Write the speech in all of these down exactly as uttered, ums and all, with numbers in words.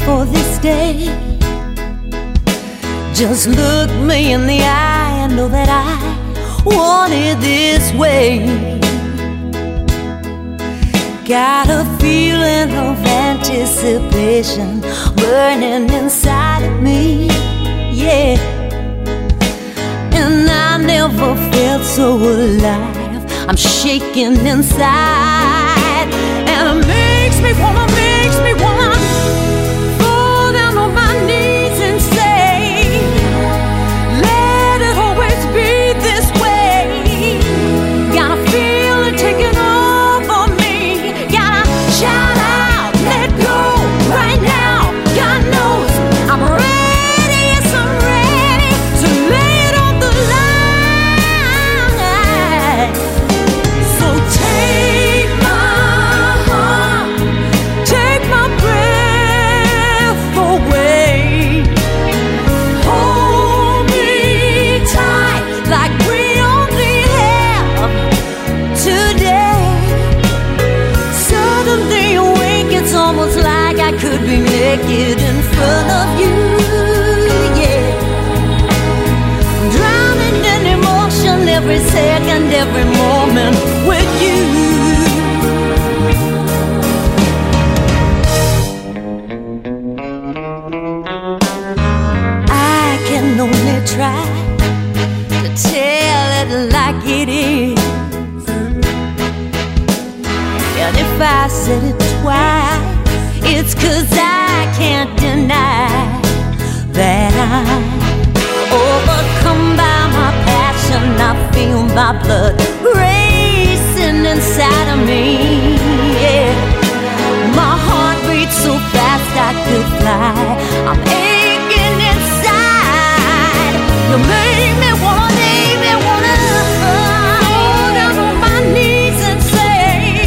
for this day. Just look me in the eye and know that I want it this way. Got a feeling of anticipation burning inside of me, yeah. And I never felt so alive. I'm shaking inside, and it makes me wanna, makes me wanna fall down on my knees and say, let it always be this way. Got a feeling taking over me. Gotta shout out, let go right now. God knows I'm ready, yes I'm ready to lay it on the line. So take my heart, take my breath away. Hold me tight like we only have today. Suddenly awake, it's almost like I could be naked in front of you, yeah. Drowning in emotion every second, every moment with you. I can only try to tell it like it is. And if I said it twice, it's 'cause I can't deny that I'm overcome by my passion. I feel my blood racing inside of me, yeah. My heart beats so fast I could fly. I'm aching inside. You make me wanna, make me wanna hold down on my knees and say,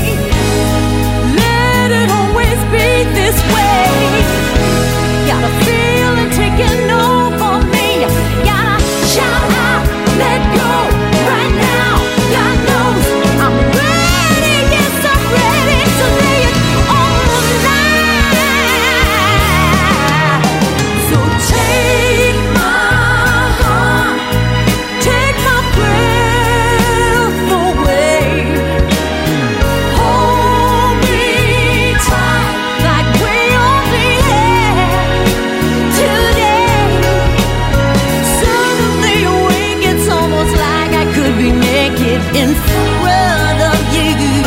let it always be this way. Got a feeling taking over me. Gotta shout out, let go right now. God knows I'm ready, yes I'm ready to lay it on the line. So take my heart, take my breath away. Hold me tight like we only have today. Suddenly awake, it's almost like I could be naked in front of you.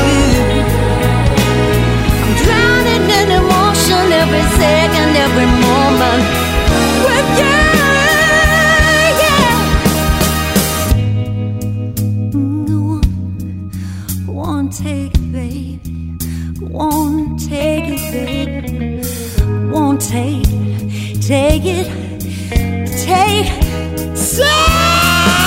I'm drowning in emotion every second, every moment with you, yeah. Go on, take it, baby. Go on, take it, baby. Go on, take it, take it, take, say.